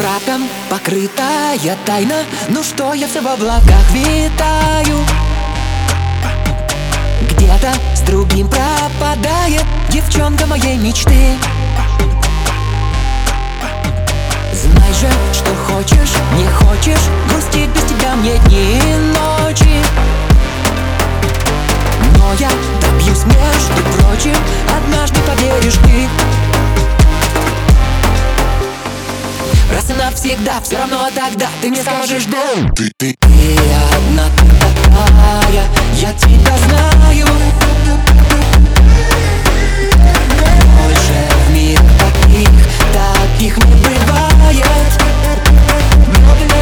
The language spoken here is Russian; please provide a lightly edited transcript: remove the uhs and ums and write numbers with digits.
Мраком покрытая тайна. Ну что, я все в облаках витаю. Где-то с другим пропадает девчонка моей мечты. Знай же, что хочешь, не хочешь, грустить без тебя мне дни и ночи. Но я добьюсь, между прочим, однажды поверишь ты. Раз и навсегда, все равно тогда ты мне скажешь да. Ты одна, ты такая, я тебя знаю. Больше в мире таких не бывает. Но для